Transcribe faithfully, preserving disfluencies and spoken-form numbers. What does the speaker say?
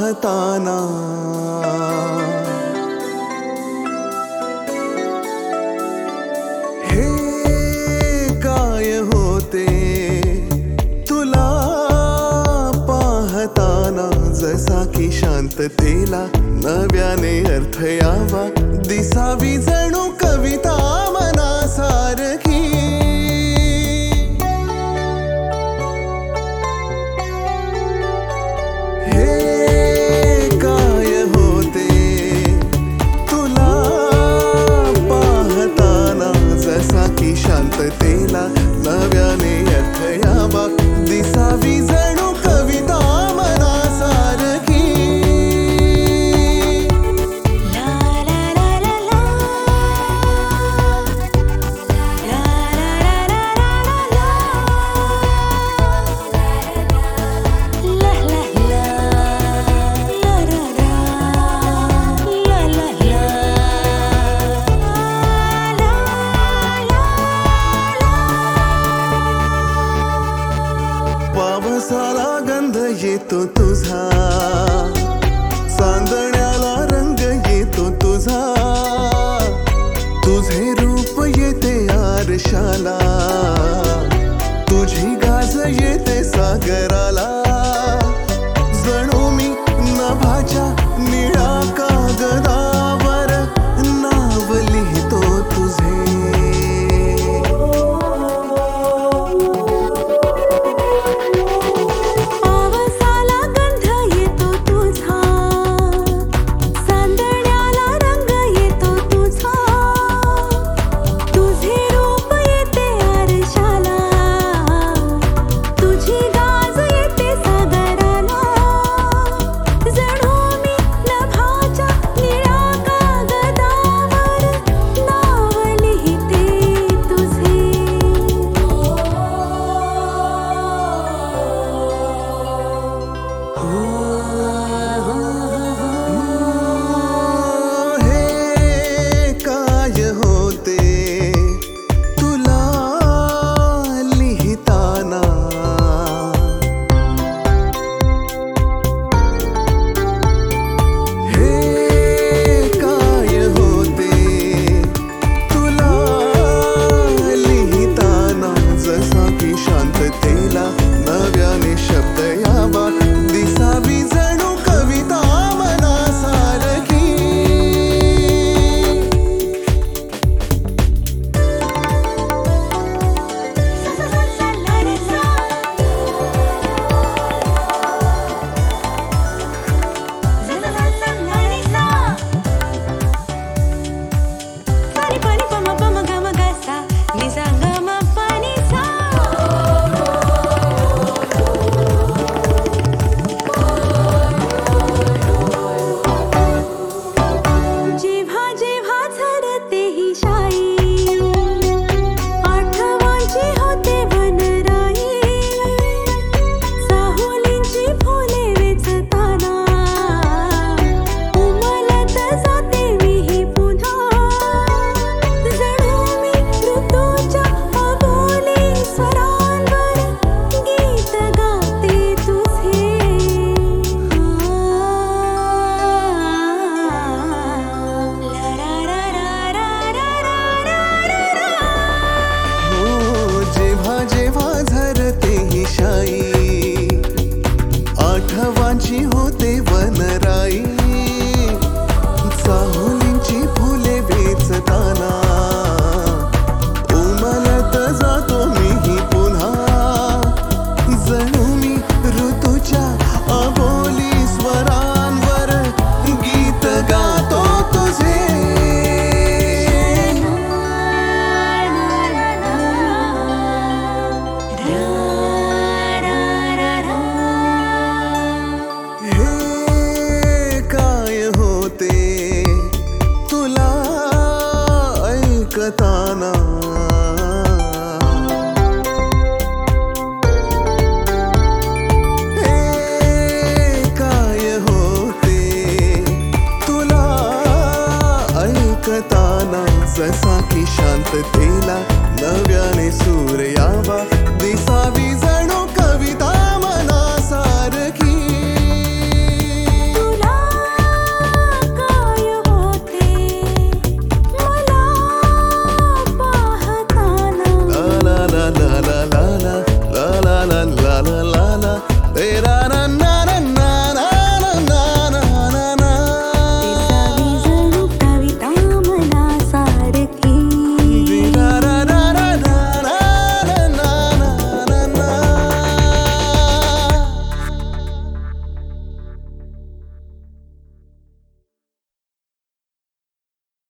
पाहताना हे काय होते तुला पाहताना, जसा की शांततेला नव्याने अर्थ यावा, दिसावी जणू कविता मनासारखी। हे काय होते तुला पाहताना, जसा की शांततेला नव्याने अर्थ यावा, दिसावी जणू कविता मनासारखी। पावसाला गंध येतो तुझा, चांदण्याला रंग येतो तुझा, तुझे रूप येते आरशाला, तुझी गाज येते सागराला, जणू मी नभाच्या निळ्या कागदावर नाव लिहितो तुझे। आठवांची होते वनराई, चाहुलींची फुले वेचताना, उमलत जातो मीही पुन्हा, जणू मी ऋतूच्या अबोली स्वरांवर गीत गातो तुझे। ऐकताना हे काय होते तुला ऐकताना, जसा की शांततेला नव्याने सूर यावा,